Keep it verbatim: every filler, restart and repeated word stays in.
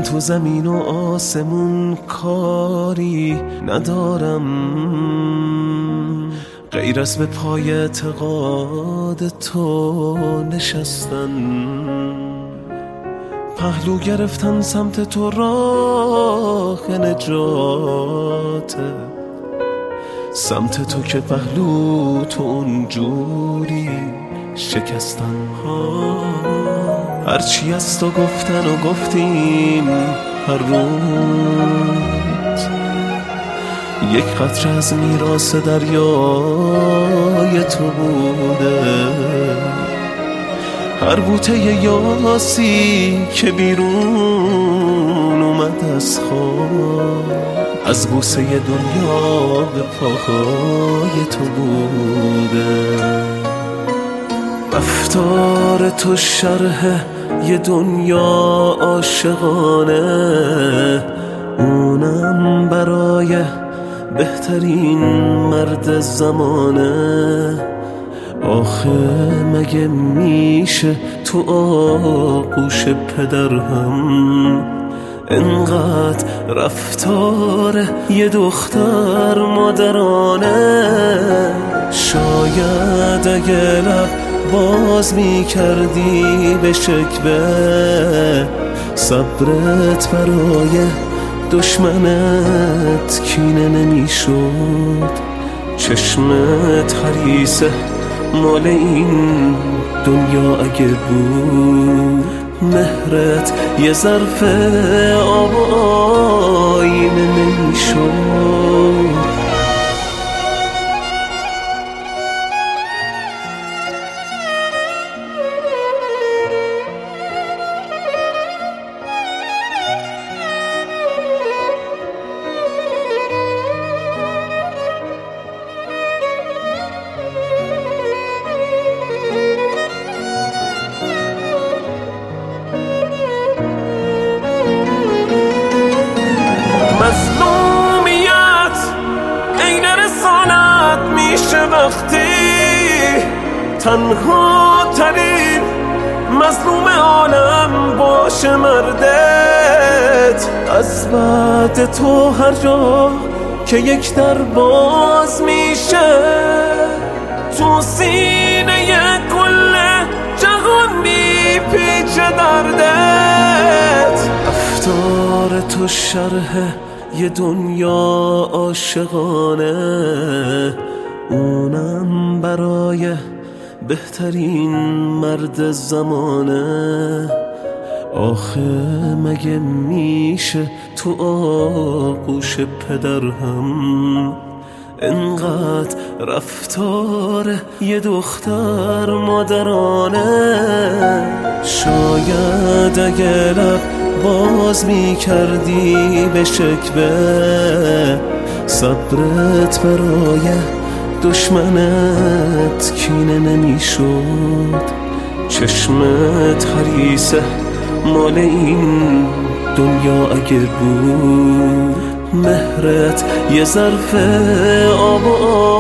من تو زمین و آسمون کاری ندارم غیر از به پای اعتقاد تو نشستن، پهلو گرفتن سمت تو راه نجاته، سمت تو که پهلو تو اونجوری شکستن. هرچی از تو گفتن و گفتیم هر روز، یک قطره از میراث دریای تو بوده. هر بوته یاسی که بیرون اومد از خواب، از بوسه دنیا به پاهای تو بوده. رفتار تو شرح یه دنیا عاشقانه، اونم برای بهترین مرد زمانه. آخه مگه میشه تو آغوش پدر هم انقدر رفتار یه دختر مادرانه؟ شاید اگه لب باز میکردی به شکوه، صبرت برای دشمنت کینه نمیشد. چشمت حریصه مال این دنیا اگه بود، مهرت یه ظرف آب و آینه نمیشد. مظلومیت عین رسالت میشه وقتی تنها ترین مظلوم عالم باشه مردت. از بعد تو هر جا که یک در باز میشه، تو سینه کل جهان میپیچه دردت. رفتار تو شرح یه دنیا عاشقانه، اونم برای بهترین مرد زمانه. آخه مگه میشه تو آغوش پدر هم انقدر رفتار یه دختر مادرانه؟ شاید اگه لب باز میکردی به شکوه، صبرت برای دشمنت کینه نمیشد. چشمت حریصه مال این دنیا اگه بود، مهرت یه ظرف آب و